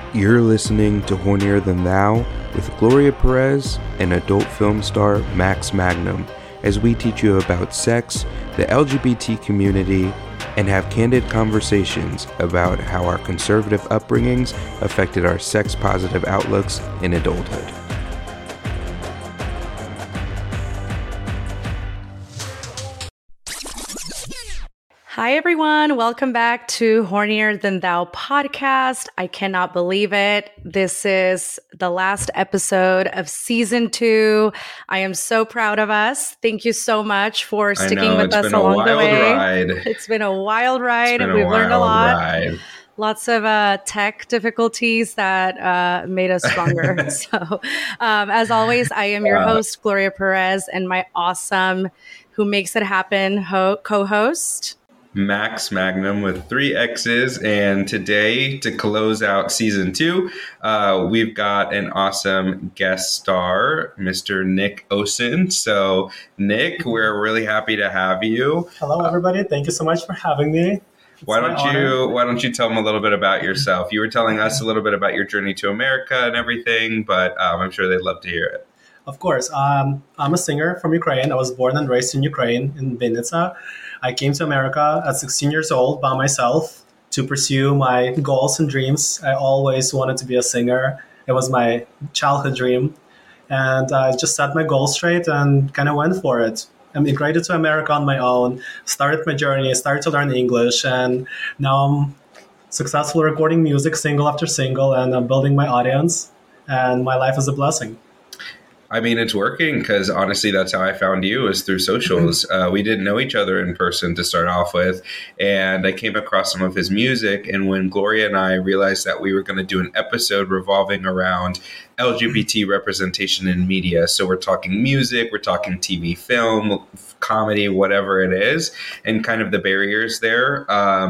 You're listening to Hornier Than Thou with Gloria Perez and adult film star Max Magnum as we teach you about sex, the LGBT community, and have candid conversations about how our conservative upbringings affected our sex-positive outlooks in adulthood. Hi, everyone. Welcome back to Hornier Than Thou podcast. I cannot believe it. This is the last episode of season 2. I am so proud of us. Thank you so much for sticking with us along the way. It's been a wild ride. We've learned a lot. Lots of tech difficulties that made us stronger. So, as always, I am your host, Gloria Perez, and my awesome, who makes it happen, co-host, Max Magnum with 3 X's. And today, to close out season 2, we've got an awesome guest star, Mr. Nick Osen. So, Nick, we're really happy to have you. Hello, everybody. Thank you so much for having me. Why don't you tell them a little bit about yourself? You were telling us a little bit about your journey to America and everything, but I'm sure they'd love to hear it. Of course. I'm a singer from Ukraine. I was born and raised in Ukraine, in Vinnytsia. I came to America at 16 years old by myself to pursue my goals and dreams. I always wanted to be a singer. It was my childhood dream. And I just set my goals straight and kind of went for it. I migrated to America on my own, started my journey, started to learn English, and now I'm successfully recording music single after single, and I'm building my audience, and my life is a blessing. I mean, it's working because honestly, that's how I found you, is through socials. We didn't know each other in person to start off with, and I came across some of his music. And when Gloria and I realized that we were going to do an episode revolving around LGBT representation in media, so we're talking music, we're talking TV, film, comedy, whatever it is, and kind of the barriers there.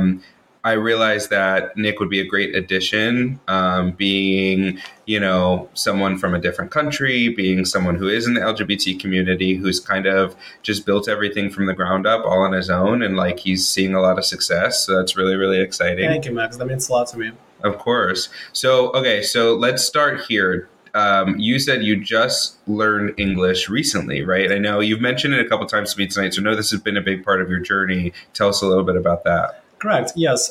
I realized that Nick would be a great addition, being, someone from a different country, being someone who is in the LGBT community, who's kind of just built everything from the ground up all on his own. And he's seeing a lot of success. So that's really, really exciting. Thank you, Max. That means a lot to me. Of course. So let's start here. You said you just learned English recently, right? I know you've mentioned it a couple times to me tonight. So I know this has been a big part of your journey. Tell us a little bit about that. Correct. Yes.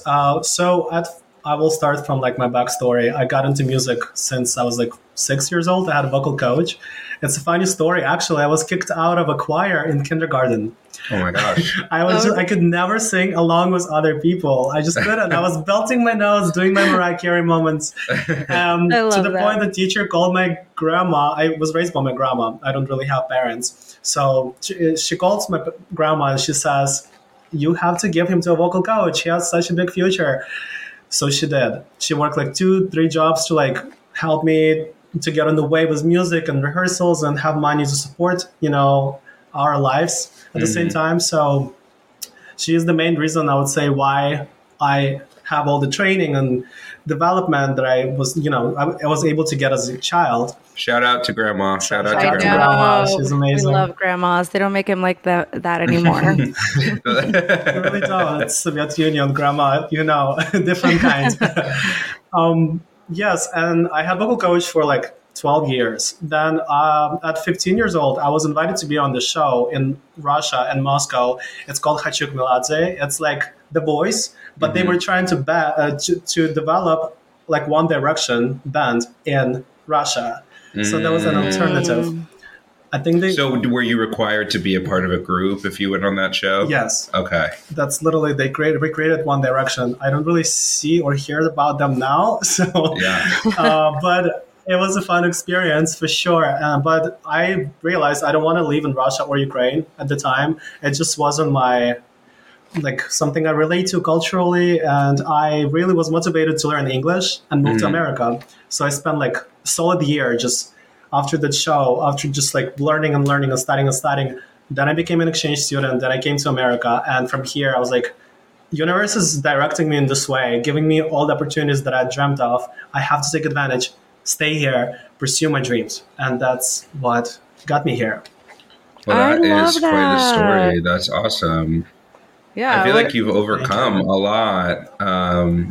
I will start from my backstory. I got into music since I was 6 years old. I had a vocal coach. It's a funny story. Actually, I was kicked out of a choir in kindergarten. Oh my gosh. I could never sing along with other people. I just couldn't. I was belting my nose, doing my Mariah Carey moments. To the point the teacher called my grandma. I was raised by my grandma. I don't really have parents. So she calls my grandma and she says, "You have to give him to a vocal coach. He has such a big future." So she did. She worked 2-3 jobs to help me to get on the way with music and rehearsals and have money to support, our lives at the same time. So she is the main reason, I would say, why I have all the training and development that I was, I was able to get as a child. Shout out to Grandma. Shout out to Grandma. She's amazing. We love grandmas. They don't make him like that anymore. They really don't. It's Soviet Union grandma, different kind. Yes, and I had vocal coach for 12 years. Then at 15 years old, I was invited to be on the show in Russia and Moscow. It's called Khachuk Meladze. It's like The Voice, but they were trying to develop One Direction band in Russia. So that was an alternative. I think So were you required to be a part of a group if you went on that show? Yes. Okay. That's literally, they recreated One Direction. I don't really see or hear about them now. So, yeah. But it was a fun experience for sure. But I realized I don't want to live in Russia or Ukraine at the time. It just wasn't my something I relate to culturally, and I really was motivated to learn English and move to America. So I spent a solid year just after that show, after just learning and studying. Then I became an exchange student. Then I came to America, and from here I was universe is directing me in this way, giving me all the opportunities that I dreamt of. I have to take advantage, stay here, pursue my dreams, and that's what got me here. Well, that is quite a story. That's awesome. Yeah, I feel like you've overcome a lot.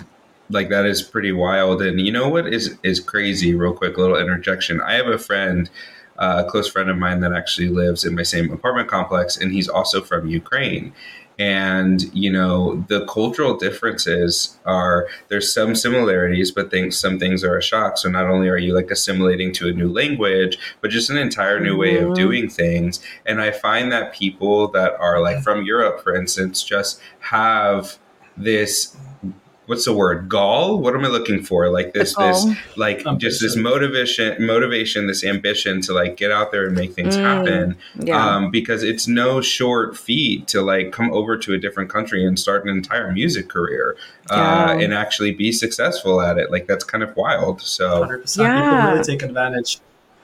like that is pretty wild. And you know what is crazy? Real quick, little interjection. I have a friend, a close friend of mine that actually lives in my same apartment complex, and he's also from Ukraine. And you know, the cultural differences are, there's some similarities, but some things are a shock. So not only are you like assimilating to a new language, but just an entire new way of doing things. And I find that people that are like from Europe, for instance, just have this, what's the word? Gall? What am I looking for? Like this like ambition. Just this motivation, this ambition to like get out there and make things happen. Yeah. Because it's no short feat to like come over to a different country and start an entire music career and actually be successful at it. Like that's kind of wild. So 100%. People really take advantage.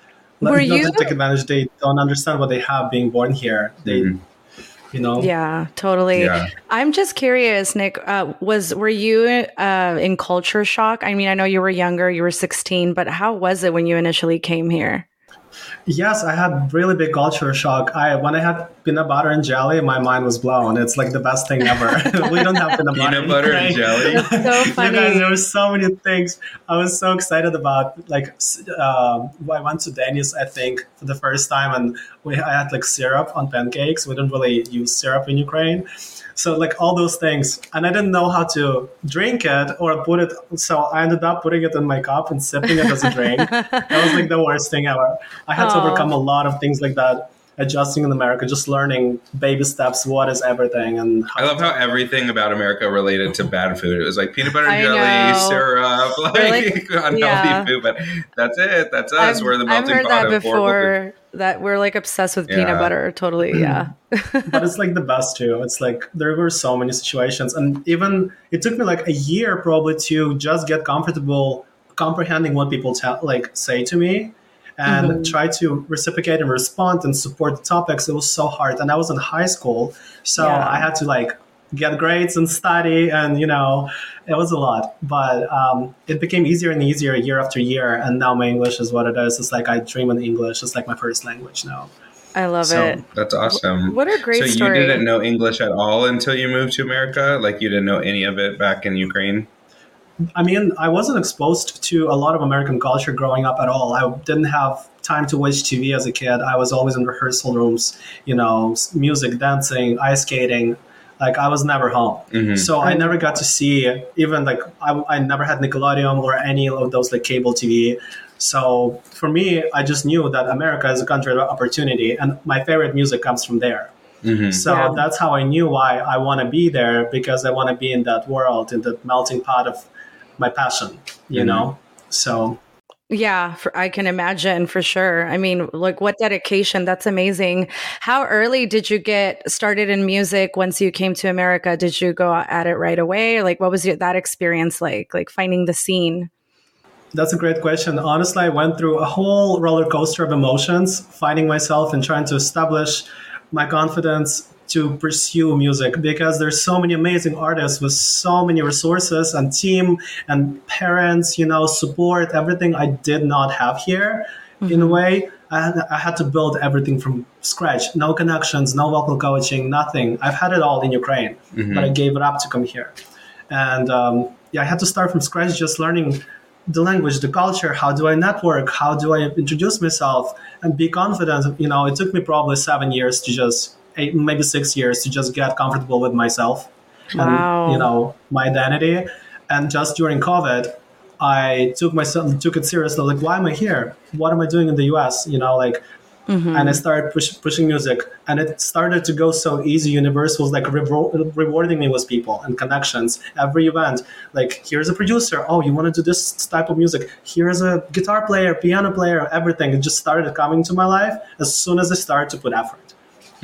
Take advantage. They don't understand what they have being born here. They you know? Yeah, totally. Yeah. I'm just curious, Nick, were you in culture shock? I mean, I know you were younger, you were 16, but how was it when you initially came here? Yes, I had really big culture shock. When I had peanut butter and jelly, my mind was blown. It's like the best thing ever. We don't have peanut butter and jelly. That's so funny. You guys, there were so many things I was so excited about. Like, I went to Denny's, I think, for the first time, and I had like syrup on pancakes. We don't really use syrup in Ukraine. So like all those things. And I didn't know how to drink it or put it. So I ended up putting it in my cup and sipping it as a drink. That was like the worst thing ever. I had to overcome a lot of things like that. Adjusting in America, just learning baby steps, what is everything. And I love how everything about America related to bad food. It was like peanut butter and jelly, syrup, like unhealthy food. But that's it. That's us. We're the melting pot of I've heard that before, that we're like obsessed with peanut butter. Totally, yeah. But it's like the best too. It's like there were so many situations. And even it took me like a year probably to just get comfortable comprehending what people say to me. And try to reciprocate and respond and support the topics. It was so hard. And I was in high school, so I had to like get grades and study, and you know, it was a lot. But it became easier and easier year after year. And now my English is what it is. It's like I dream in English. It's like my first language now. I love it. That's awesome. What a great story. So you didn't know English at all until you moved to America? Like you didn't know any of it back in Ukraine? I mean, I wasn't exposed to a lot of American culture growing up at all. I didn't have time to watch TV as a kid. I was always in rehearsal rooms, you know, music, dancing, ice skating. Like I was never home. So I never got to see even like, I never had Nickelodeon or any of those like cable TV. So for me, I just knew that America is a country of opportunity and my favorite music comes from there. So that's how I knew why I want to be there, because I want to be in that world, in that melting pot of my passion, you know? So. Yeah, I can imagine for sure. I mean, like what dedication. That's amazing. How early did you get started in music once you came to America? Did you go at it right away? Like what was that experience like finding the scene? That's a great question. Honestly, I went through a whole roller coaster of emotions, finding myself and trying to establish my confidence to pursue music, because there's so many amazing artists with so many resources and team and parents, you know, support, everything I did not have here. In a way, I had to build everything from scratch. No connections, no vocal coaching, nothing. I've had it all in Ukraine, but I gave it up to come here. And I had to start from scratch, just learning the language, the culture. How do I network? How do I introduce myself and be confident? You know, it took me probably 7 years to just, maybe 6 years to just get comfortable with myself and, you know, my identity. And just during COVID, I took it seriously. Like, why am I here? What am I doing in the US? You know, like, and I started pushing music, and it started to go so easy. Universal was like rewarding me with people and connections. Every event, like, here's a producer. Oh, you want to do this type of music? Here's a guitar player, piano player, everything. It just started coming to my life as soon as I started to put effort.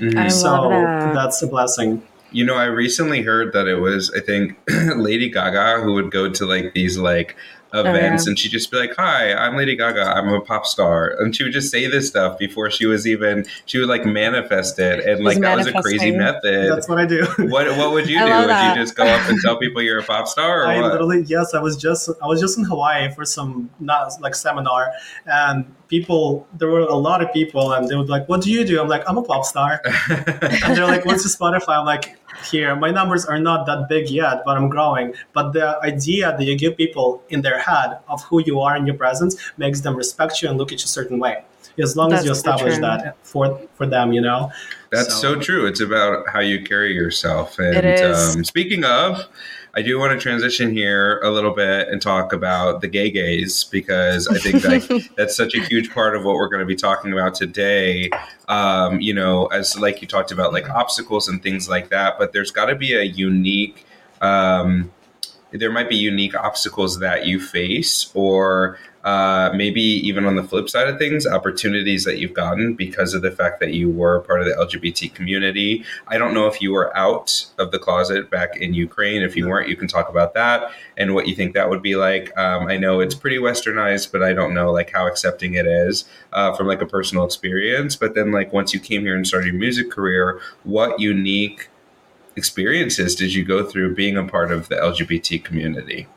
So that's a blessing. You know, I recently heard that it was, I think, Lady Gaga who would go to like these like events and she'd just be like, hi, I'm Lady Gaga, I'm a pop star. And she would just say this stuff before she would like manifest it. And like that was a crazy method. That's what I do. What would you do? Would you just go up and tell people you're a pop star? Or I was just in Hawaii for some seminar, and there were a lot of people, and they would be like, what do you do? I'm like, I'm a pop star. And they're like, what's your Spotify? I'm like, here. My numbers are not that big yet, but I'm growing. But the idea that you give people in their head of who you are in your presence makes them respect you and look at you a certain way. As long as you establish that for them, you know. That's so true. It's about how you carry yourself. And it is. Speaking of, I do want to transition here a little bit and talk about the gay gays, because I think that's such a huge part of what we're going to be talking about today. You know, as like you talked about, like obstacles and things like that, but there's got to be a unique, there might be unique obstacles that you face, or maybe even on the flip side of things, opportunities that you've gotten because of the fact that you were part of the LGBT community. I don't know if you were out of the closet back in Ukraine. If you weren't, you can talk about that and what you think that would be like. I know it's pretty westernized, but I don't know like how accepting it is from like a personal experience. But then like once you came here and started your music career, what unique experiences did you go through being a part of the LGBT community?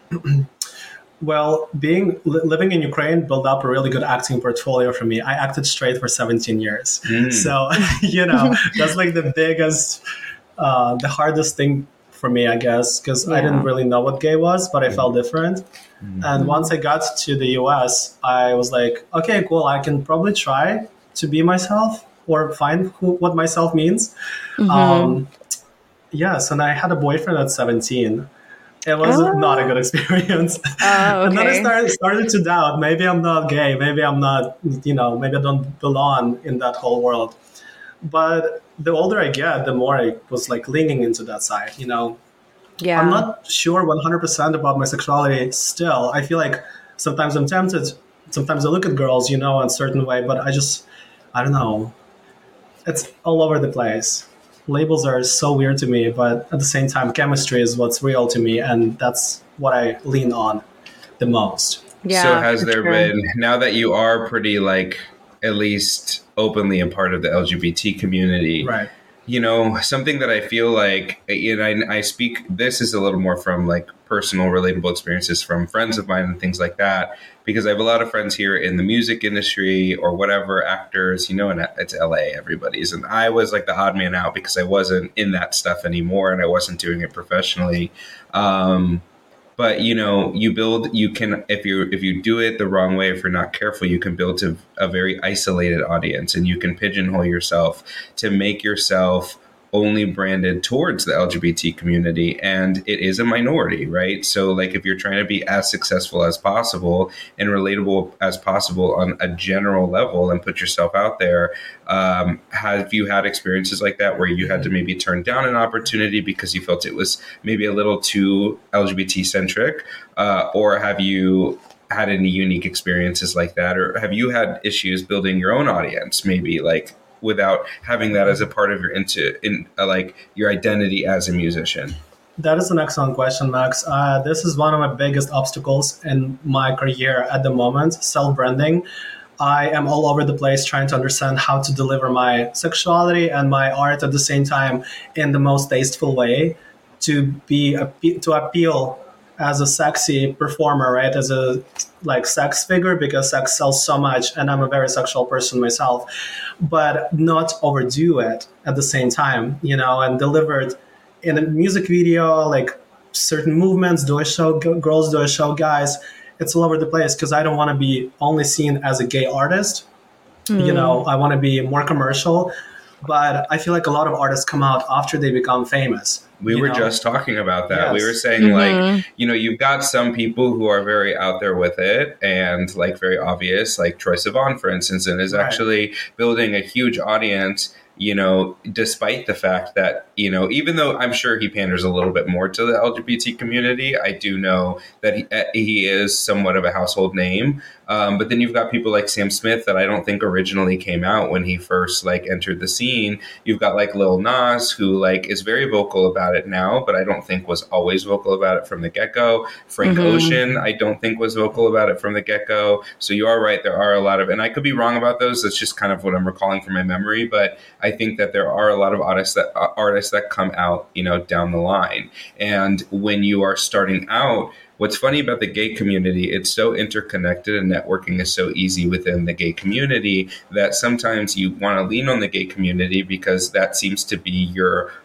Well, living in Ukraine built up a really good acting portfolio for me. I acted straight for 17 years. So, you know, that's like the biggest, the hardest thing for me, I guess, because I didn't really know what gay was, but I felt different. And once I got to the US, I was like, okay, cool. I can probably try to be myself or find what myself means. Yes, and I had a boyfriend at 17. It was not a good experience. And then I started to doubt, maybe I'm not gay, maybe I'm not, you know, maybe I don't belong in that whole world. But the older I get, the more I was like leaning into that side, you know. Yeah. I'm not sure 100% about my sexuality still. I feel like sometimes I'm tempted. Sometimes I look at girls, you know, in a certain way, but I don't know. It's all over the place. Labels are so weird to me, but at the same time, chemistry is what's real to me, and that's what I lean on the most. Yeah, so has there been, now that you are pretty like at least openly a part of the LGBT community, right? You know, something that I feel like, and I speak, this is a little more from like personal relatable experiences from friends of mine and things like that, because I have a lot of friends here in the music industry or whatever, actors, you know, and it's LA, everybody's. And I was like the odd man out because I wasn't in that stuff anymore and I wasn't doing it professionally. But, you know, you can, if you do it the wrong way, if you're not careful, you can build a very isolated audience, and you can pigeonhole yourself to make yourself only branded towards the LGBT community, and it is a minority, right? So like if you're trying to be as successful as possible and relatable as possible on a general level and put yourself out there, have you had experiences like that where you had to maybe turn down an opportunity because you felt it was maybe a little too LGBT centric, or have you had any unique experiences like that, or have you had issues building your own audience, maybe like without having that as a part of your identity as a musician? That is an excellent question, Max. This is one of my biggest obstacles in my career at the moment, self-branding. I am all over the place trying to understand how to deliver my sexuality and my art at the same time in the most tasteful way to appeal as a sexy performer, right? As a like sex figure, because sex sells so much and I'm a very sexual person myself, but not overdo it at the same time, you know, and deliver it in a music video, like certain movements, do I show girls, do I show guys? It's all over the place because I don't want to be only seen as a gay artist. You know, I want to be more commercial, but I feel like a lot of artists come out after they become famous. We were just talking about that. Yes. We were saying like, you know, you've got some people who are very out there with it and like very obvious, like Troye Sivan, for instance, and is actually building a huge audience, you know, despite the fact that, you know, even though I'm sure he panders a little bit more to the LGBT community, I do know that he is somewhat of a household name. But then you've got people like Sam Smith that I don't think originally came out when he first like entered the scene. You've got like Lil Nas, who like is very vocal about it now, but I don't think was always vocal about it from the get-go. Frank Ocean, I don't think was vocal about it from the get-go. So you are right. There are a lot of, and I could be wrong about those. That's just kind of what I'm recalling from my memory. But I think that there are a lot of artists that come out, you know, down the line. And when you are starting out, what's funny about the gay community, it's so interconnected and networking is so easy within the gay community that sometimes you want to lean on the gay community because that seems to be your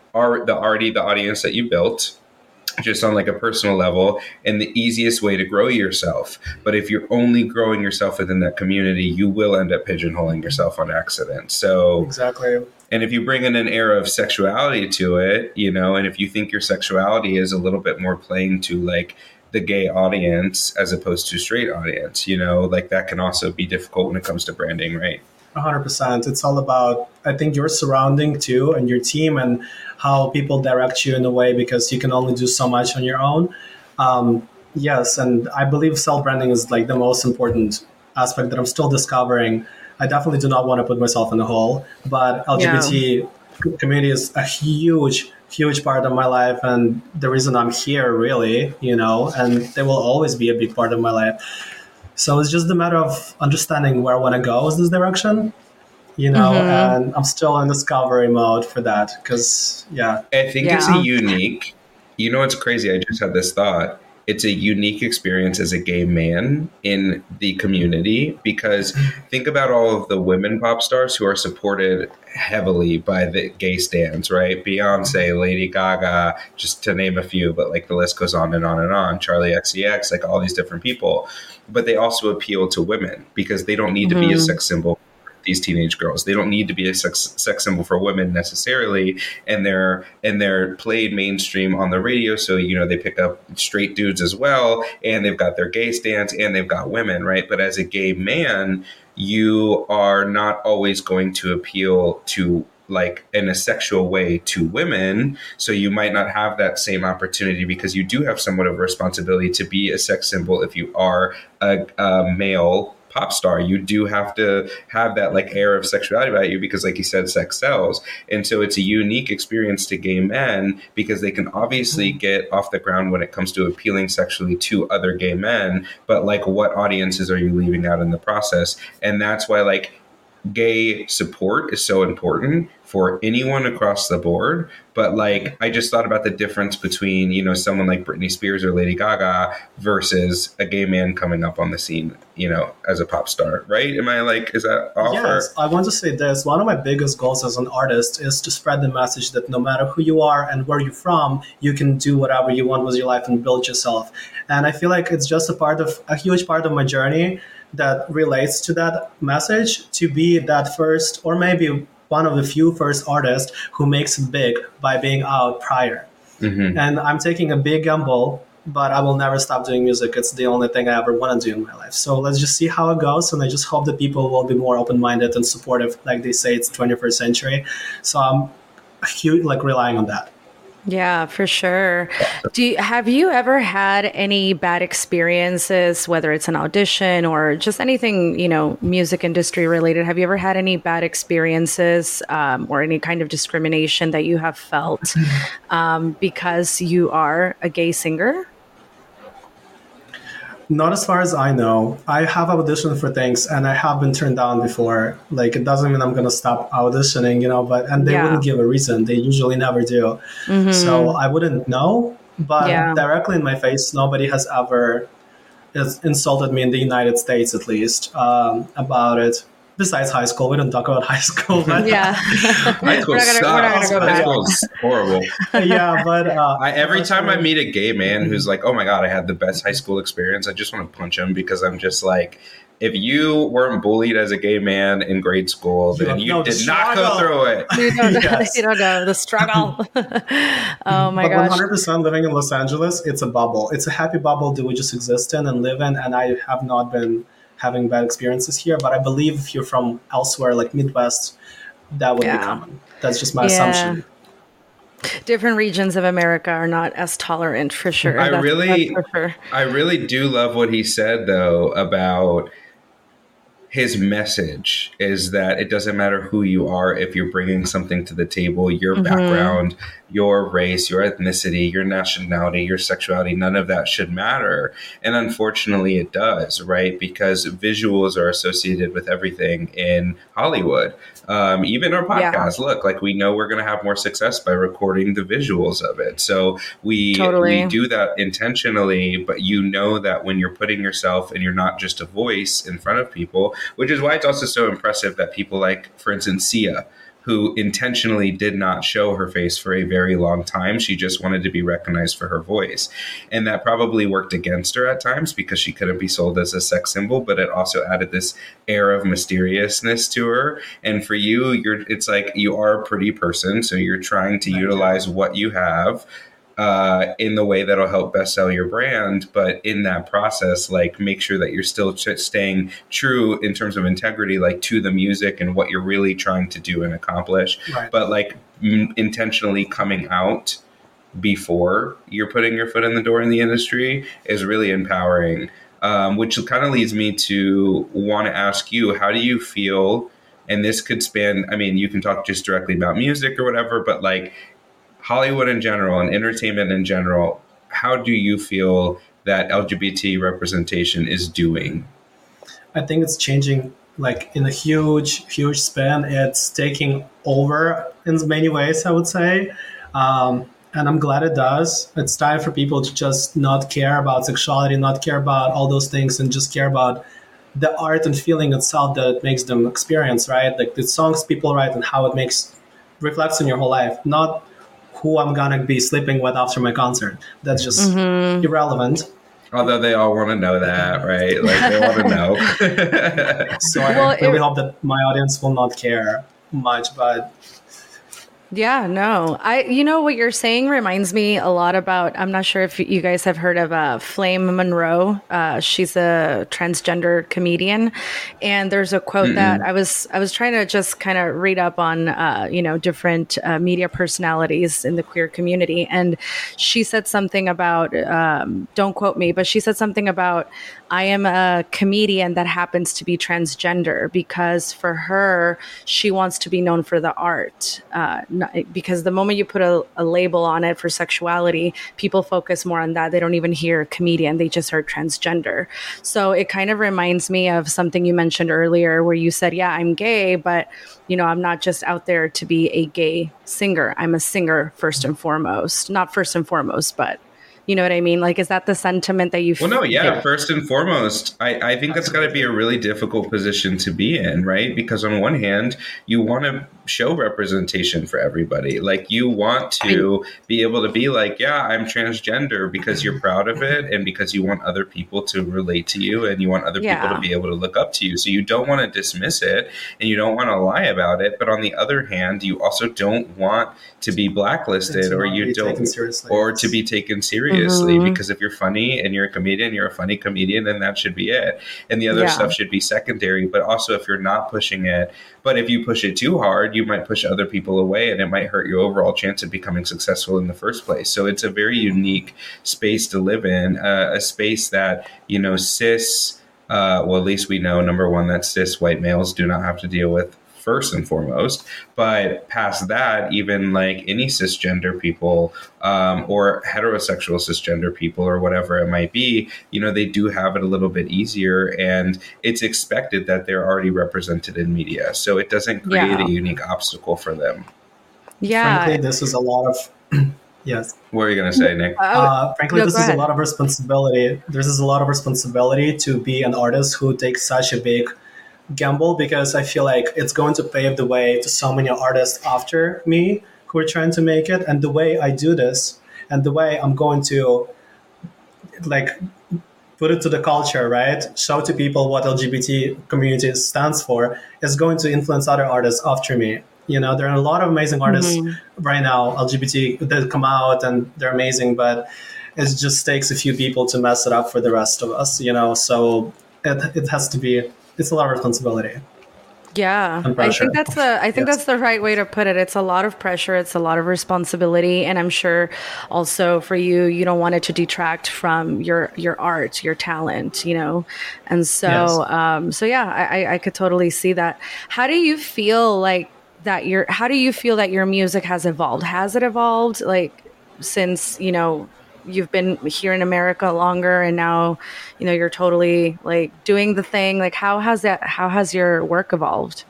are the audience that you built, just on like a personal level, and the easiest way to grow yourself. But if you're only growing yourself within that community, you will end up pigeonholing yourself on accident. So exactly. And if you bring in an era of sexuality to it, you know, and if you think your sexuality is a little bit more playing to like the gay audience as opposed to straight audience, you know, like that can also be difficult when it comes to branding, right? 100%. It's all about, I think, your surrounding too and your team and how people direct you in a way, because you can only do so much on your own. Yes, and I believe self-branding is like the most important aspect that I'm still discovering. I definitely do not want to put myself in a hole, but LGBT community is a huge part of my life and the reason I'm here, really, you know, and they will always be a big part of my life. So it's just a matter of understanding where I want to go in this direction, you know, and I'm still in discovery mode for that because, I think it's a unique, you know, it's crazy. I just had this thought. It's a unique experience as a gay man in the community because think about all of the women pop stars who are supported heavily by the gay stans, right? Beyonce, Lady Gaga, just to name a few, but like the list goes on and on and on. Charlie XCX, like all these different people. But they also appeal to women because they don't need to be a sex symbol for these teenage girls. They don't need to be a sex symbol for women necessarily. And they're played mainstream on the radio. So, you know, they pick up straight dudes as well. And they've got their gay stance and they've got women, right? But as a gay man, you are not always going to appeal to like in a sexual way to women. So you might not have that same opportunity because you do have somewhat of a responsibility to be a sex symbol. If you are a male pop star, you do have to have that like air of sexuality about you because like you said, sex sells. And so it's a unique experience to gay men because they can obviously get off the ground when it comes to appealing sexually to other gay men. But like what audiences are you leaving out in the process? And that's why like gay support is so important for anyone across the board. But like, I just thought about the difference between, you know, someone like Britney Spears or Lady Gaga versus a gay man coming up on the scene, you know, as a pop star, right? Am I like, is that off? Yes, I want to say this. One of my biggest goals as an artist is to spread the message that no matter who you are and where you're from, you can do whatever you want with your life and build yourself. And I feel like it's just a huge part of my journey that relates to that message, to be that first or maybe one of the few first artists who makes it big by being out prior. And I'm taking a big gamble, but I will never stop doing music. It's the only thing I ever want to do in my life. So let's just see how it goes. And I just hope that people will be more open-minded and supportive. Like they say, it's 21st century. So I'm relying on that. Yeah, for sure. Have you ever had any bad experiences, whether it's an audition or just anything, you know, music industry related? Have you ever had any bad experiences or any kind of discrimination that you have felt because you are a gay singer? Not as far as I know. I have auditioned for things and I have been turned down before. Like, it doesn't mean I'm going to stop auditioning, you know, and they wouldn't give a reason. They usually never do. So I wouldn't know, but directly in my face, nobody has ever insulted me in the United States, at least, about it. Besides high school, we don't talk about high school. But high school sucks. High school is horrible. But every time I meet a gay man who's like, "Oh my god, I had the best high school experience," I just want to punch him because I'm just like, if you weren't bullied as a gay man in grade school, then you did not go through it. You don't know the struggle. Oh my gosh. 100% living in Los Angeles, it's a bubble. It's a happy bubble that we just exist in and live in, and I have not been having bad experiences here, but I believe if you're from elsewhere, like Midwest, that would be common. That's just my assumption. Different regions of America are not as tolerant, for sure. I really do love what he said, though, about his message is that it doesn't matter who you are if you're bringing something to the table, your background, your race, your ethnicity, your nationality, your sexuality, none of that should matter. And unfortunately it does, right? Because visuals are associated with everything in Hollywood. Even our podcast, look, like we know we're going to have more success by recording the visuals of it. So we do that intentionally, but you know that when you're putting yourself and you're not just a voice in front of people, which is why it's also so impressive that people like, for instance, Sia, who intentionally did not show her face for a very long time. She just wanted to be recognized for her voice. And that probably worked against her at times because she couldn't be sold as a sex symbol, but it also added this air of mysteriousness to her. And for you, it's like you are a pretty person, so you're trying to utilize what you have in the way that'll help best sell your brand. But in that process, like, make sure that you're still staying true in terms of integrity, like to the music and what you're really trying to do and accomplish. Right. But like intentionally coming out before you're putting your foot in the door in the industry is really empowering, which kind of leads me to want to ask you, how do you feel? And this could span, I mean, you can talk just directly about music or whatever, but like Hollywood in general and entertainment in general, how do you feel that LGBT representation is doing? I think it's changing like in a huge span. It's taking over in many ways, I would say. And I'm glad it does. It's time for people to just not care about sexuality, not care about all those things, and just care about the art and feeling itself that it makes them experience, right? Like the songs people write and how it reflects on your whole life, not who I'm gonna be sleeping with after my concert. That's just irrelevant. Although they all want to know that, right? Like they want to know. So I really hope that my audience will not care much, but yeah, no, you know, what you're saying reminds me a lot about, I'm not sure if you guys have heard of Flame Monroe. She's a transgender comedian. And there's a quote that I was trying to just kind of read up on, you know, different media personalities in the queer community. And she said something about, don't quote me, but she said something about, I am a comedian that happens to be transgender, because for her, she wants to be known for the art. Because the moment you put a label on it for sexuality, people focus more on that. They don't even hear comedian. They just heard transgender. So it kind of reminds me of something you mentioned earlier where you said, yeah, I'm gay, but you know, I'm not just out there to be a gay singer. I'm a singer first and foremost. Not first and foremost, but you know what I mean? Like, is that the sentiment that you feel? Well, no, yeah. First and foremost, I think that's got to be a really difficult position to be in, right? Because on one hand, you want to show representation for everybody. Like, you want to be able to be like, yeah, I'm transgender, because you're proud of it and because you want other people to relate to you and you want other people to be able to look up to you. So you don't want to dismiss it and you don't want to lie about it. But on the other hand, you also don't want to be blacklisted or you don't, or to be taken seriously. Because if you're funny and you're a comedian, you're a funny comedian, and that should be it. And the other stuff should be secondary. But also, if you're not pushing it, but if you push it too hard, you might push other people away and it might hurt your overall chance of becoming successful in the first place. So it's a very unique space to live in, a space that, you know, cis, well, at least we know, number one, that cis white males do not have to deal with first and foremost. But past that, even like any cisgender people or heterosexual cisgender people or whatever it might be, you know, they do have it a little bit easier, and it's expected that they're already represented in media. So it doesn't create a unique obstacle for them. Yeah. Frankly, this is a lot of... Yes. What are you going to say, Nick? Frankly, this is a lot of responsibility. This is a lot of responsibility to be an artist who takes such a big gamble, because I feel like it's going to pave the way to so many artists after me who are trying to make it. And the way I do this and the way I'm going to like put it to the culture, right? Show to people what LGBT community stands for is going to influence other artists after me. You know, there are a lot of amazing artists right now, LGBT, that come out and they're amazing, but it just takes a few people to mess it up for the rest of us, you know? So it has to be, it's a lot of responsibility. Yeah, I think that's that's the right way to put it. It's a lot of pressure. It's a lot of responsibility. And I'm sure also for you, you don't want it to detract from your art, your talent, you know? And so, I could totally see that. How do you feel like how do you feel that your music has evolved? Has it evolved like since, you know, you've been here in America longer and now, you know, you're totally like doing the thing? Like how has your work evolved?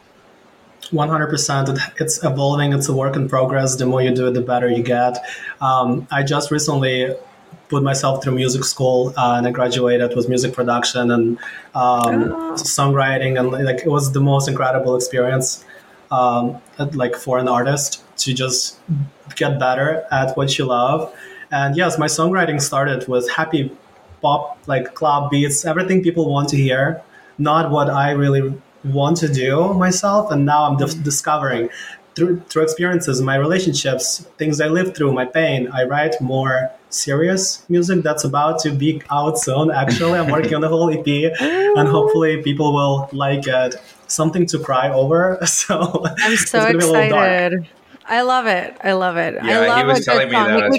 100%. It's evolving. It's a work in progress. The more you do it, the better you get. I just recently put myself through music school and I graduated with music production and songwriting, and like it was the most incredible experience like for an artist to just get better at what you love. And yes, my songwriting started with happy pop, like club beats, everything people want to hear, not what I really want to do myself. And now I'm discovering through experiences, my relationships, things I lived through, my pain. I write more serious music that's about to be out soon. Actually, I'm working on the whole EP, and hopefully people will like it. Something to cry over. So I'm so excited. I love it. I love it. Yeah, I love he was telling me that as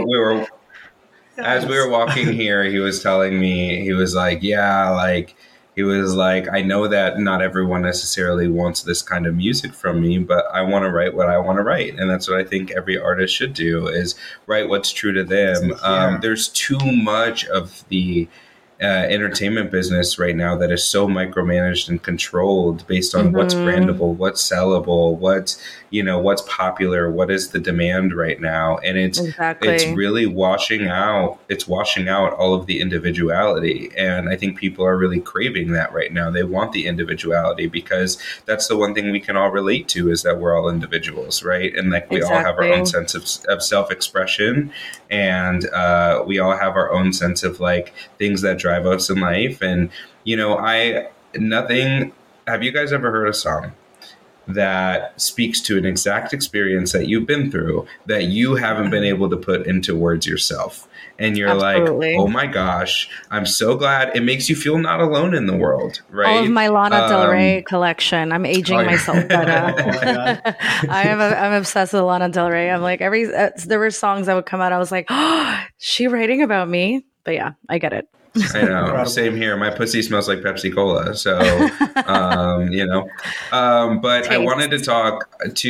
Yes. we were walking here, he was telling me, he was like, yeah, like, he was like, I know that not everyone necessarily wants this kind of music from me, but I want to write what I want to write. And that's what I think every artist should do, is write what's true to them. There's too much of the entertainment business right now that is so micromanaged and controlled based on what's brandable, what's sellable, what's popular, what is the demand right now. And it's really washing out all of the individuality. And I think people are really craving that right now. They want the individuality, because that's the one thing we can all relate to, is that we're all individuals, right? And like we all have our own sense of self-expression, and we all have our own sense of like things that drive us in life. And have you guys ever heard a song that speaks to an exact experience that you've been through that you haven't been able to put into words yourself? And you're like, oh my gosh, I'm so glad. It makes you feel not alone in the world, right? All of my Lana Del Rey collection. I'm aging myself, but I'm obsessed with Lana Del Rey. I'm like, there were songs that would come out, I was like, oh, she writing about me? But yeah, I get it. I know. Same here. My pussy smells like Pepsi Cola. So, but Taste. I wanted to talk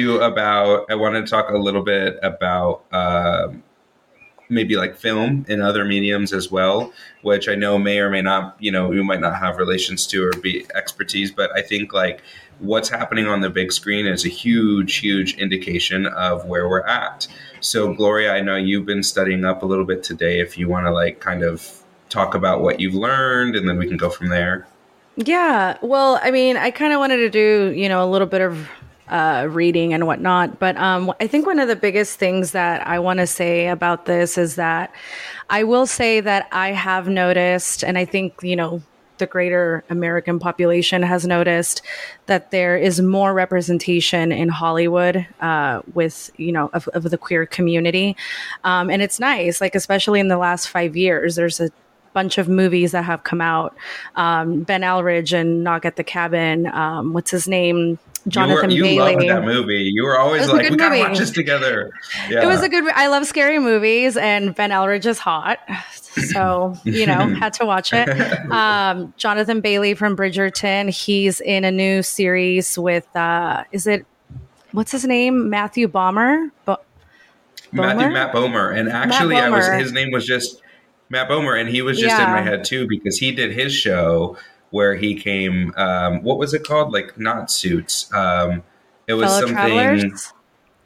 a little bit about maybe like film and other mediums as well, which I know may or may not, you might not have relations to or be expertise, but I think like what's happening on the big screen is a huge, huge indication of where we're at. So Gloria, I know you've been studying up a little bit today. If you want to like kind of talk about what you've learned, and then we can go from there. Yeah. Well, I mean, I kind of wanted to do, a little bit of reading and whatnot. But I think one of the biggest things that I want to say about this is that I will say that I have noticed, and I think, the greater American population has noticed, that there is more representation in Hollywood with, of the queer community. And it's nice, like, especially in the last 5 years, there's a bunch of movies that have come out. Ben Alridge and Knock at the Cabin. What's his name? Jonathan Bailey. You loved that movie. You were always like, we gotta watch this together. Yeah. It was a good. I love scary movies, and Ben Alridge is hot, so had to watch it. Jonathan Bailey from Bridgerton. He's in a new series with. What's his name? Matthew Bomer. Matt Bomer, and actually, his name was just Matt Bomer, and he was just in my head too, because he did his show where he came, what was it called? Like, not Suits. It was Fellow something. Travelers?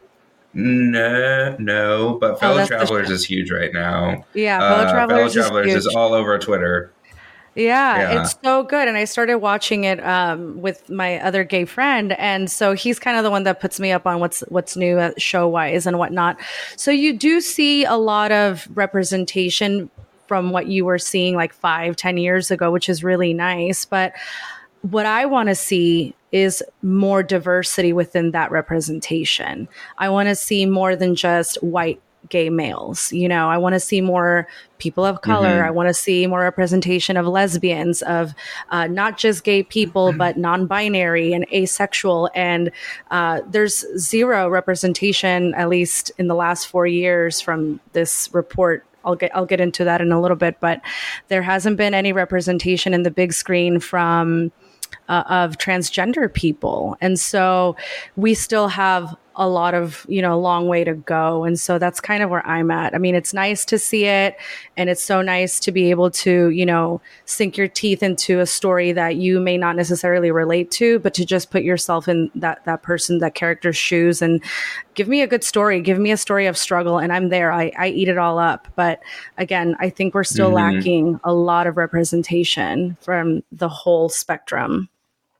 No, but Fellow Travelers is huge right now. Yeah, Fellow Travelers is all over Twitter. Yeah, it's so good. And I started watching it with my other gay friend. And so he's kind of the one that puts me up on what's new show-wise and whatnot. So you do see a lot of representation from what you were seeing like 5-10 years ago, which is really nice. But what I want to see is more diversity within that representation. I want to see more than just white gay males. I want to see more people of color. Mm-hmm. I want to see more representation of lesbians, of not just gay people, but non-binary and asexual. And there's zero representation, at least in the last 4 years, from this report. I'll get into that in a little bit, but there hasn't been any representation in the big screen from of transgender people. And so we still have a lot of, long way to go. And so that's kind of where I'm at. I mean, it's nice to see it. And it's so nice to be able to, sink your teeth into a story that you may not necessarily relate to, but to just put yourself in that character's shoes and give me a good story. Give me a story of struggle. And I'm there. I eat it all up. But again, I think we're still lacking a lot of representation from the whole spectrum.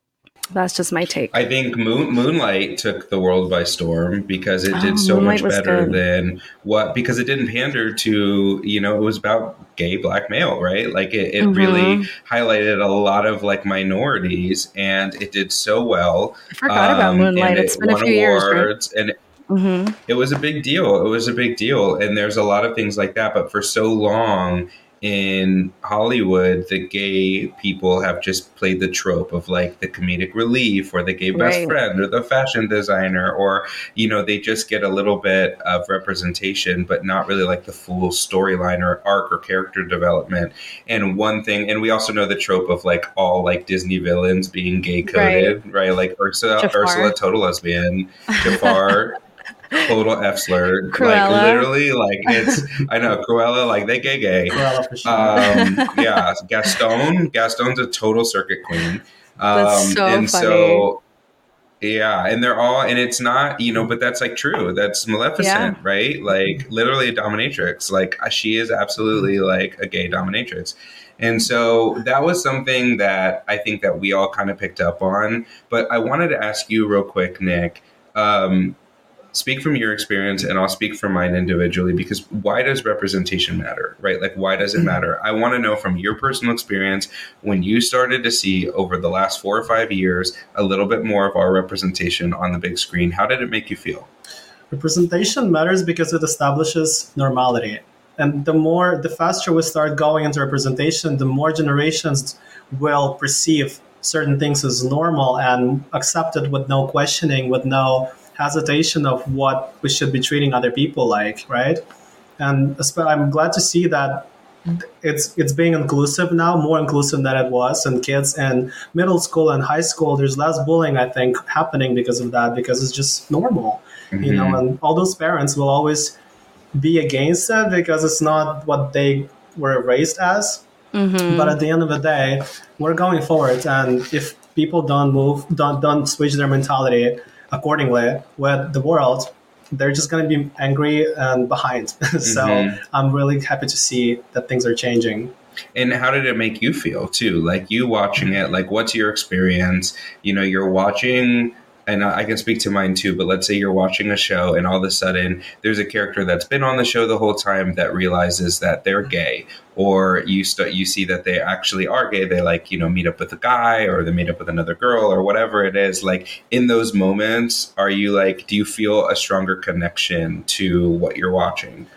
That's just my take. I think Moonlight took the world by storm because it did so Moonlight much better good. than because it didn't pander to, it was about gay black male, right? Like it really highlighted a lot of like minorities, and it did so well. I forgot about Moonlight. It's been a few years, right? And it was a big deal. It was a big deal. And there's a lot of things like that. But for so long in Hollywood, the gay people have just played the trope of like the comedic relief or the gay best friend or the fashion designer, or, they just get a little bit of representation, but not really like the full storyline or arc or character development. And one thing, and we also know the trope of like all like Disney villains being gay coded, right? Like Ursula, total lesbian, Jafar. Total F slur, Cruella. Like literally, like it's. I know Cruella, like they gay. Cruella for sure. Yeah, Gaston's a total circuit queen. That's so and funny. So, yeah, and they're all, and it's not, but that's like true. That's Maleficent, right? Like literally a dominatrix. Like she is absolutely like a gay dominatrix. And so that was something that I think that we all kind of picked up on. But I wanted to ask you real quick, Nick. Speak from your experience, and I'll speak from mine individually, because why does representation matter, right? Like, why does it matter? I want to know from your personal experience, when you started to see over the last 4 or 5 years a little bit more of our representation on the big screen, how did it make you feel? Representation matters because it establishes normality. And the faster we start going into representation, the more generations will perceive certain things as normal and accept it with no questioning, with no hesitation of what we should be treating other people like, right? And I'm glad to see that it's being inclusive now, more inclusive than it was. And kids in middle school and high school, there's less bullying, I think, happening because of that, because it's just normal, and all those parents will always be against it because it's not what they were raised as. But at the end of the day, we're going forward. And if people don't switch their mentality accordingly with the world, they're just going to be angry and behind. So I'm really happy to see that things are changing. And how did it make you feel too? Like you watching it, like what's your experience? You're watching, and I can speak to mine too, but let's say you're watching a show and all of a sudden there's a character that's been on the show the whole time that realizes that they're gay, or you see that they actually are gay. They meet up with a guy, or they meet up with another girl, or whatever it is. Like in those moments, are you do you feel a stronger connection to what you're watching?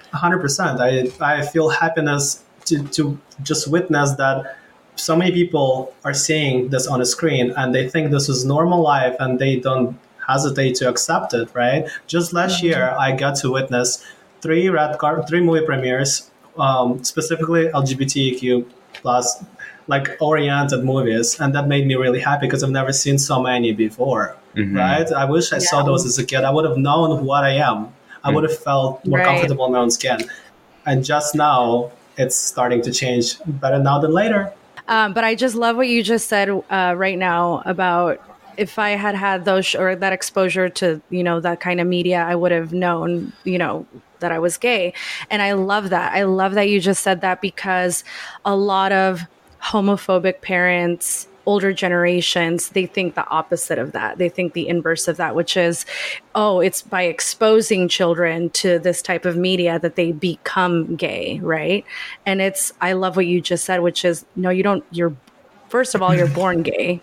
100%. I feel happiness to just witness that so many people are seeing this on a screen and they think this is normal life and they don't hesitate to accept it, right? Just last year, I got to witness 3 movie premieres, specifically LGBTQ plus oriented movies. And that made me really happy because I've never seen so many before, right? I wish I saw those as a kid. I would have known what I am. I would have felt more comfortable in my own skin. And just now, it's starting to change. Better now than later. But I just love what you just said right now about if I had those or that exposure to, that kind of media, I would have known, that I was gay. And I love that. I love that you just said that, because a lot of homophobic parents, older generations, they think the opposite of that. They think the inverse of that, which is, it's by exposing children to this type of media that they become gay, right? And I love what you just said, which is, no, you don't, first of all, you're born gay.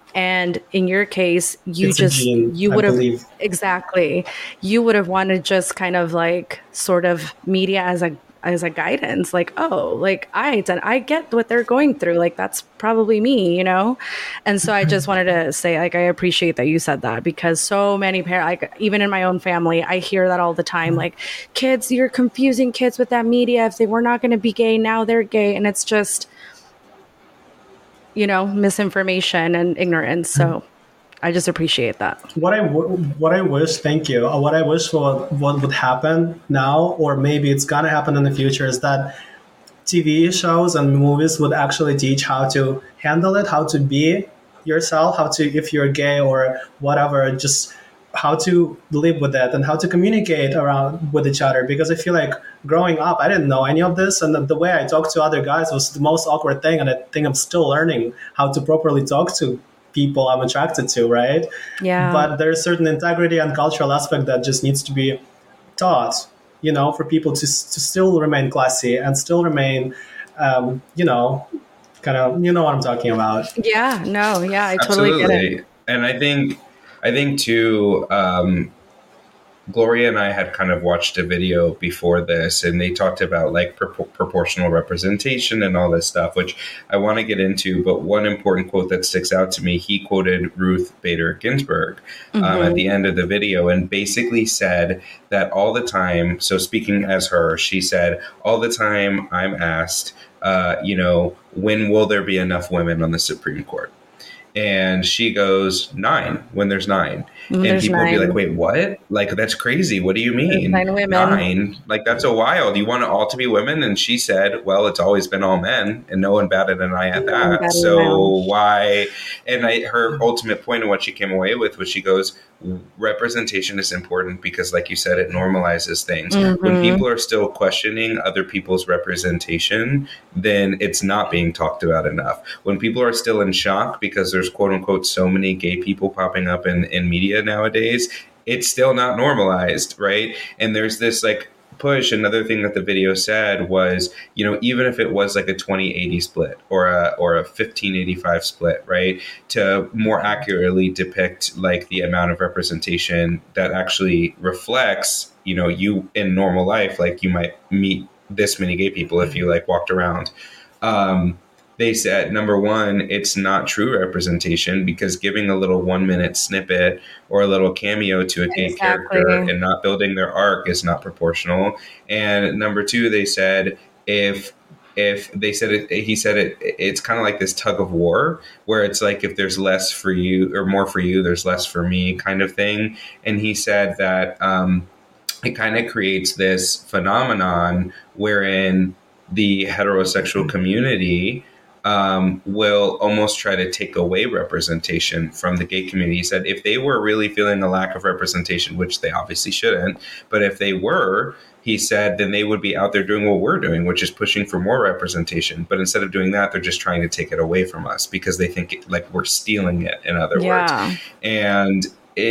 And in your case, you would have, exactly, you would have wanted just kind of sort of media as a guidance, I get what they're going through. That's probably me, And so I just wanted to say, I appreciate that you said that, because so many parents, even in my own family, I hear that all the time, kids, you're confusing kids with that media. If they were not going to be gay, now they're gay. And it's just, misinformation and ignorance. So I just appreciate that. What I wish, thank you. What I wish what would happen now, or maybe it's gonna happen in the future, is that TV shows and movies would actually teach how to handle it, how to be yourself, how to, if you're gay or whatever, just how to live with it and how to communicate around with each other. Because I feel like growing up, I didn't know any of this. And the way I talked to other guys was the most awkward thing. And I think I'm still learning how to properly talk to people I'm attracted to, right? Yeah. But there's certain integrity and cultural aspect that just needs to be taught, for people to still remain classy and still remain, kind of, what I'm talking about. Yeah, no, yeah, I totally get it. And I think too, Gloria and I had kind of watched a video before this, and they talked about like proportional representation and all this stuff, which I want to get into. But one important quote that sticks out to me, he quoted Ruth Bader Ginsburg at the end of the video, and basically said that all the time, so speaking as her, she said, all the time I'm asked, when will there be enough women on the Supreme Court? And she goes, 9, when there's 9. And people would be like, wait, what? Like, that's crazy. What do you mean? 9 women. 9? Like, that's so wild. You want it all to be women? And she said, well, it's always been all men. And no one batted an eye at that. So why? And her ultimate point of what she came away with was she goes, representation is important because, like you said, it normalizes things. When people are still questioning other people's representation, then it's not being talked about enough. When people are still in shock because there's quote unquote so many gay people popping up in media nowadays, it's still not normalized, right? And there's this like push. Another thing that the video said was, even if it was like a 20-80 split or a 15-85 split, right, to more accurately depict like the amount of representation that actually reflects, you in normal life, like you might meet this many gay people if you like walked around. They said, number one, it's not true representation because giving a little 1-minute snippet or a little cameo to a gay character and not building their arc is not proportional. And number two, they said, if they said it, he said it's kind of like this tug of war where it's like, if there's less for you or more for you, there's less for me kind of thing. And he said that it kind of creates this phenomenon wherein the heterosexual community will almost try to take away representation from the gay community. He said if they were really feeling a lack of representation, which they obviously shouldn't, but if they were, he said, then they would be out there doing what we're doing, which is pushing for more representation. But instead of doing that, they're just trying to take it away from us because they think like we're stealing it, in other words. And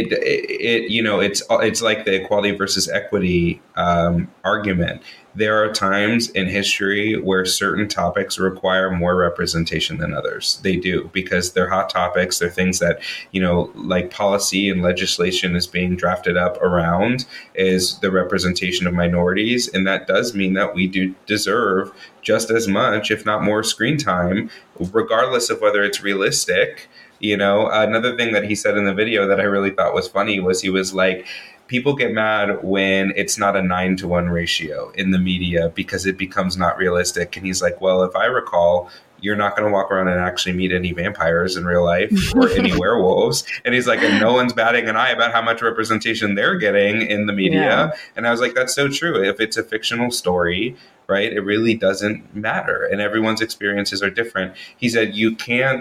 it's like the equality versus equity argument. There are times in history where certain topics require more representation than others. They do, because they're hot topics. They're things that, like policy and legislation is being drafted up around is the representation of minorities. And that does mean that we do deserve just as much, if not more, screen time, regardless of whether it's realistic. Another thing that he said in the video that I really thought was funny was he was like, people get mad when it's not a 9-to-1 ratio in the media because it becomes not realistic. And he's like, well, if I recall, you're not going to walk around and actually meet any vampires in real life or any werewolves. And he's like, and no one's batting an eye about how much representation they're getting in the media. Yeah. And I was like, that's so true. If it's a fictional story, right, it really doesn't matter. And everyone's experiences are different. He said, you can't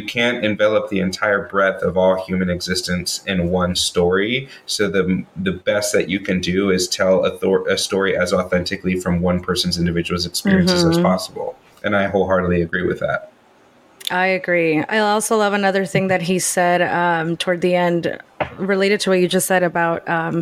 envelop the entire breadth of all human existence in one story. So the best that you can do is tell a story as authentically from one person's individual experiences as possible. And I wholeheartedly agree with that. I agree. I also love another thing that he said toward the end, related to what you just said about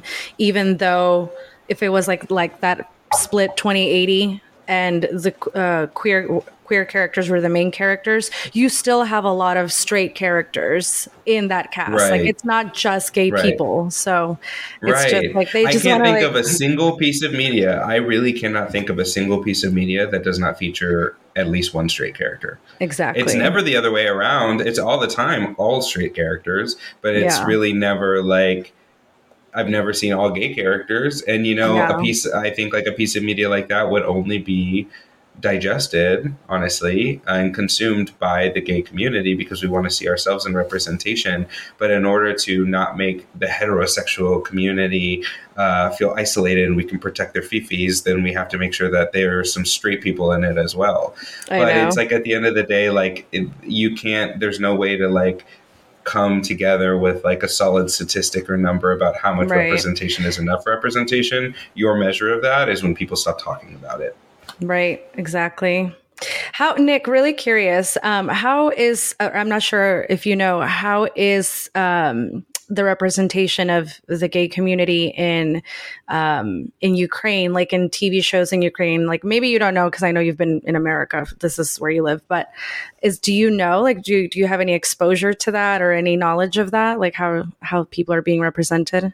even though if it was like that split 20-80 and the queer characters were the main characters, you still have a lot of straight characters in that cast. Right. Like it's not just gay people. So it's just like they just I can't think of a single piece of media. I really cannot think of a single piece of media that does not feature at least one straight character. Exactly. It's never the other way around. It's all the time all straight characters, but it's really never like I've never seen all gay characters. And a piece of media like that would only be digested, honestly, and consumed by the gay community because we want to see ourselves in representation. But in order to not make the heterosexual community feel isolated and we can protect their fifis, then we have to make sure that there are some straight people in it as well. It's like at the end of the day, like there's no way to like come together with like a solid statistic or number about how much representation is enough representation. Your measure of that is when people stop talking about it. Right. Exactly. Nick, really curious, how is, I'm not sure if you know, how is the representation of the gay community in Ukraine, like in TV shows in Ukraine? Like maybe you don't know because I know you've been in America. This is where you live, but do you know, like, do you have any exposure to that or any knowledge of that, like how people are being represented?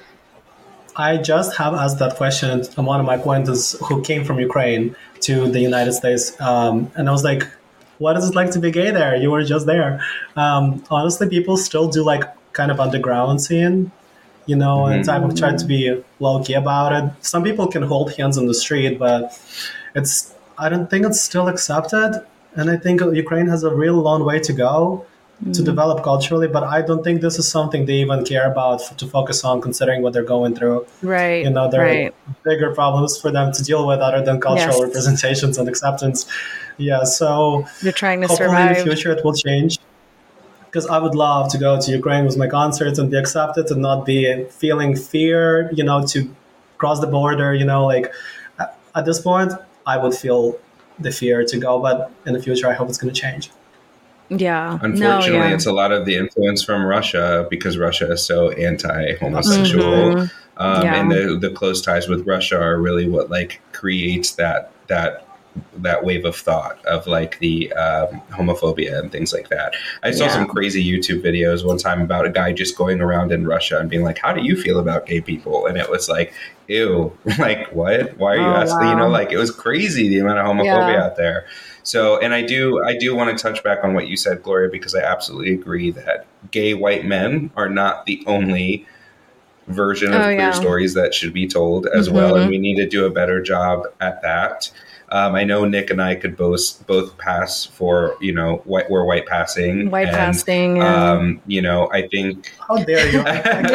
I just have asked that question to one of my acquaintances who came from Ukraine to the United States. And I was like, what is it like to be gay there? You were just there. Honestly, people still do like kind of underground scene, you know, and type of try to be low-key about it. Some people can hold hands on the street, but I don't think it's still accepted. And I think Ukraine has a real long way to go to develop culturally, but I don't think this is something they even care about to focus on, considering what they're going through. Right. You know, there are bigger problems for them to deal with other than cultural representations and acceptance. Yeah, so you're trying to hopefully survive. In the future it will change. Because I would love to go to Ukraine with my concerts and be accepted and not be feeling fear, you know, to cross the border, you know, like at this point, I would feel the fear to go, but in the future, I hope it's going to change. Yeah. Unfortunately, it's a lot of the influence from Russia because Russia is so anti-homosexual. And the close ties with Russia are really what like creates that wave of thought of like the homophobia and things like that. I saw some crazy YouTube videos one time about a guy just going around in Russia and being like, how do you feel about gay people? And it was like, ew, like what? Why are you asking? Wow. You know, like it was crazy the amount of homophobia out there. So, and I do want to touch back on what you said, Gloria, because I absolutely agree that gay white men are not the only version of queer stories that should be told as well. And we need to do a better job at that. I know Nick and I could both pass for, you know, we're white passing. Passing. You know, I think. How dare you?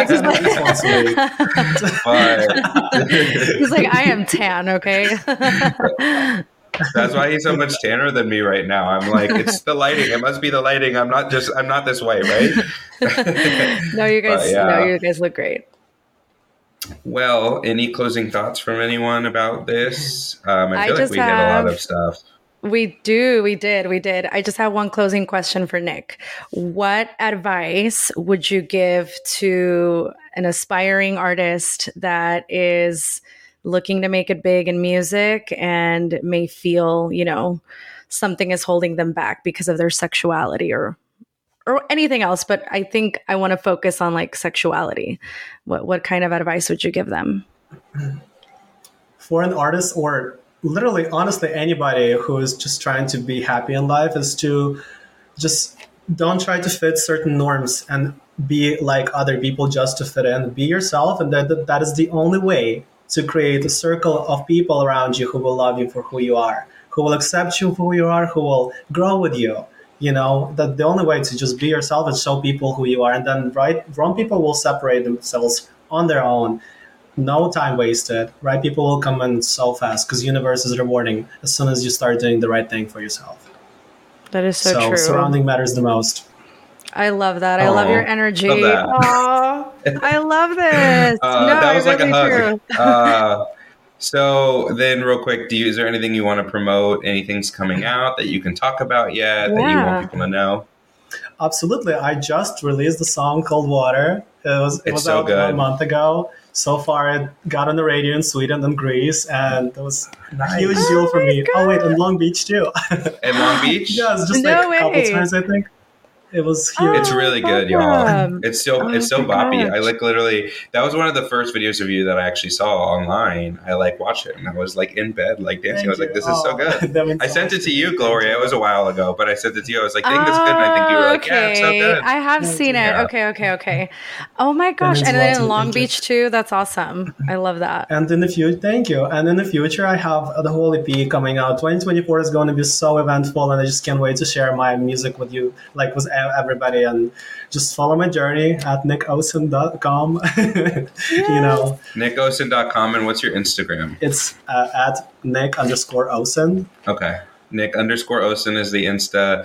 He's like, I am tan, okay? That's why he's so much tanner than me right now. I'm like, it's the lighting. It must be the lighting. I'm not this way, right? No, you guys look great. Well, any closing thoughts from anyone about this? I feel like we hit a lot of stuff. We did. I just have one closing question for Nick. What advice would you give to an aspiring artist that is looking to make it big in music and may feel, you know, something is holding them back because of their sexuality or anything else, but I think I want to focus on like sexuality. What kind of advice would you give them? For an artist or literally, honestly, anybody who is just trying to be happy in life is to just don't try to fit certain norms and be like other people just to fit in. Be yourself, and that is the only way to create a circle of people around you who will love you for who you are, who will accept you for who you are, who will grow with you. You know, that the only way to just be yourself and show people who you are. And then wrong people will separate themselves on their own. No time wasted. Right people will come in so fast because the universe is rewarding as soon as you start doing the right thing for yourself. That is so true. Surrounding matters the most. I love that. I love your energy. Oh, I love this. That was like a hug. So then real quick, is there anything you want to promote? Anything's coming out that you can talk about yet that you want people to know? Absolutely. I just released a song called Water. It was so out good. 1 month ago. So far, it got on the radio in Sweden and Greece, and it was a huge deal for me. God. Oh, wait, in Long Beach, too. In Long Beach? Yes, just a couple times, I think. It was huge. It's really good, y'all. It's so boppy. I like literally, that was one of the first videos of you that I actually saw online. I like watched it and I was like in bed, like dancing. I was like, this is so good. I sent it to you, Gloria. It was a while ago, but I sent it to you. I was like, think this good. And I think you were like, yeah, it's so good. I have seen it. Okay. Oh my gosh. And then in Long Beach too. That's awesome. I love that. And in the future, thank you. And in the future, I have the whole EP coming out. 2024 is going to be so eventful and I just can't wait to share my music with you, like with everybody, and just follow my journey at nickosen.com. You know, nickosen.com. And what's your Instagram? It's at Nick_Osen. Okay. Nick_Osen is the Insta.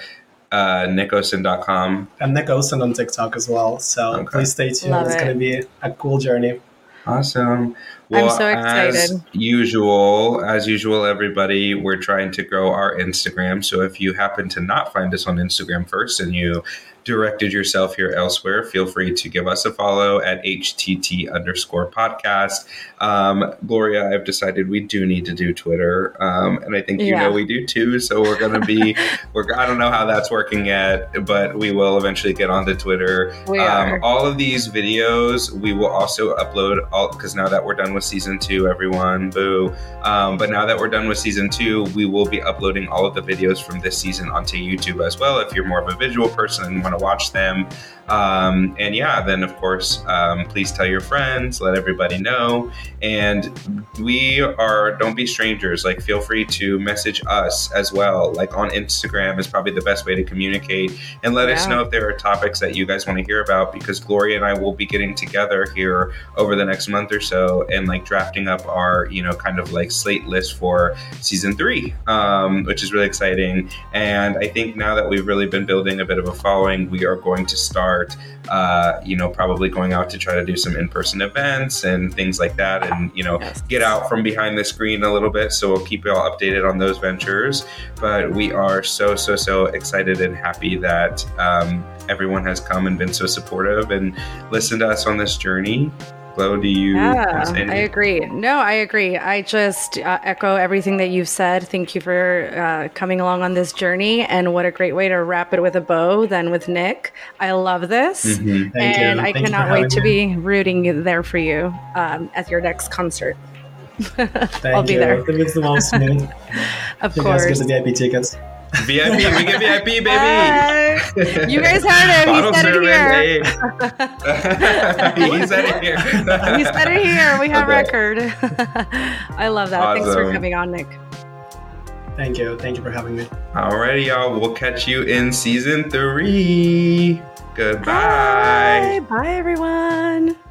nickosen.com. And Nick Osen on TikTok as well. So please stay tuned. It's going to be a cool journey. Awesome. Well, I'm so excited. As usual, everybody, we're trying to grow our Instagram. So if you happen to not find us on Instagram first and you directed yourself here elsewhere, feel free to give us a follow at HTT_podcast. Gloria, I've decided we do need to do Twitter. And I think you know we do too. So we're going to be, I don't know how that's working yet, but we will eventually get onto Twitter. All of these videos, we will also upload because now that we're done with season 2, everyone, boo. But now that we're done with season 2, we will be uploading all of the videos from this season onto YouTube as well. If you're more of a visual person and want to watch them. Then of course, please tell your friends, let everybody know. And don't be strangers. Like, feel free to message us as well. Like on Instagram is probably the best way to communicate, and let us know if there are topics that you guys want to hear about, because Gloria and I will be getting together here over the next month or so and like drafting up our, kind of like slate list for season 3, which is really exciting. And I think now that we've really been building a bit of a following, we are going to start, probably going out to try to do some in-person events and things like that, and get out from behind the screen a little bit. So we'll keep you all updated on those ventures. But we are so excited and happy that everyone has come and been so supportive and listened to us on this journey. Flo, do you want to say anything? I agree. No, I agree. I just echo everything that you've said. Thank you for coming along on this journey. And what a great way to wrap it with a bow than with Nick. I love this. Mm-hmm. And I cannot wait to be rooting there for you at your next concert. I'll be there. That makes the most to me. Of you course. Guys get the VIP tickets. VIP, we get VIP, baby. You guys heard him. He said it here. He said it here. He said it here. We have record. I love that. Awesome. Thanks for coming on, Nick. Thank you. Thank you for having me. Alrighty, y'all. We'll catch you in season 3. Goodbye. Bye, everyone.